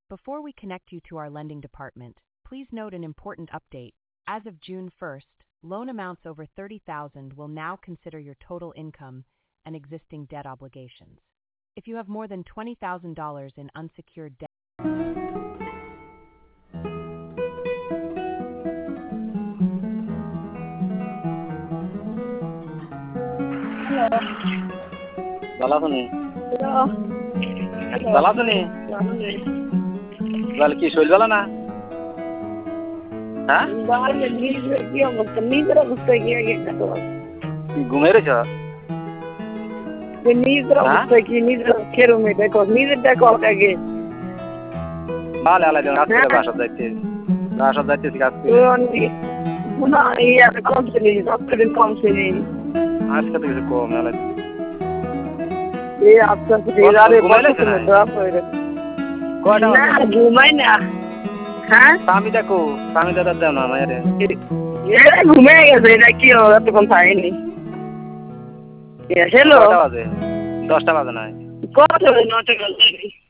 Before we connect you to our lending department, please note an important update. As of June 1st, loan amounts over $30,000 will now consider your total income and existing debt obligations. If you have more than $20,000 in unsecured debt, Balasuni. Hello. Balasuni. Bal ki শৈল বালা না? হ্যাঁ? বাড়িতে কি অবস্থা? নিজের অবস্থায় কি আগে দেখো? ঘুমিয়ে রয়েছ? নিজের অবস্থায় কি নিজের কেরমে দেখো? নিজের দেখো আগে। ভালো আলাদা রাস্তায় বাসা যাইতেছি কাজ করে। না ইয়ার কমছে নেই, ডক্টরের কমছে নেই। আজকে তো কিছু কম আলাদা। এই আজকে আরে বলতে ড্রপ হয়ে গেছে। কয়টা না ঘুমাই না। হ্যাঁ? স্বামী দেখো, স্বামী দাদা দাও না মায়েরে। ঘুমিয়ে গেছে, এটা কি এতক্ষণ থাকেনি। হ্যালো। 10টা বাজে না। কত 9টা বাজে।